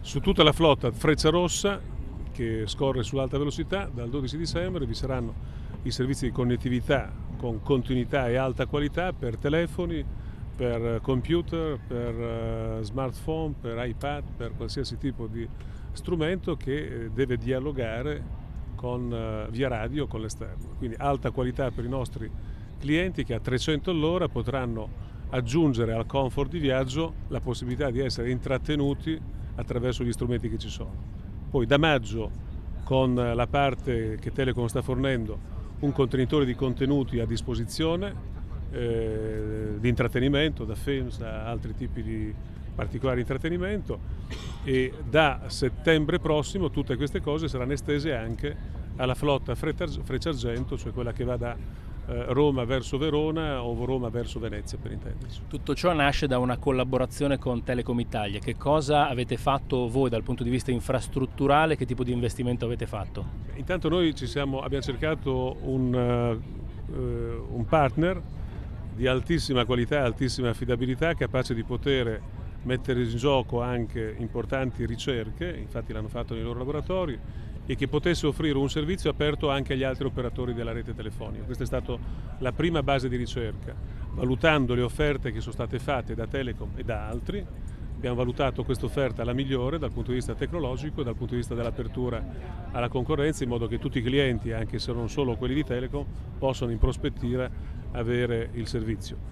Su tutta la flotta Frecciarossa, che scorre sull'alta velocità, dal 12 dicembre vi saranno i servizi di connettività con continuità e alta qualità per telefoni, per computer, per smartphone, per iPad, per qualsiasi tipo di strumento che deve dialogare via radio con l'esterno. Quindi alta qualità per i nostri clienti che a 300 all'ora potranno aggiungere al comfort di viaggio la possibilità di essere intrattenuti attraverso gli strumenti che ci sono. Poi da maggio, con la parte che Telecom sta fornendo, un contenitore di contenuti a disposizione di intrattenimento, da films a altri tipi di particolari intrattenimento, e da settembre prossimo tutte queste cose saranno estese anche alla flotta Frecciargento, cioè quella che va da Roma verso Verona o Roma verso Venezia, per intenderci. Tutto ciò nasce da una collaborazione con Telecom Italia. Che cosa avete fatto voi dal punto di vista infrastrutturale? Che tipo di investimento avete fatto? Intanto noi abbiamo cercato un partner di altissima qualità e altissima affidabilità, capace di poter mettere in gioco anche importanti ricerche, infatti l'hanno fatto nei loro laboratori, e che potesse offrire un servizio aperto anche agli altri operatori della rete telefonica. Questa è stata la prima base di ricerca. Valutando le offerte che sono state fatte da Telecom e da altri, abbiamo valutato questa offerta la migliore dal punto di vista tecnologico e dal punto di vista dell'apertura alla concorrenza, in modo che tutti i clienti, anche se non solo quelli di Telecom, possano in prospettiva avere il servizio.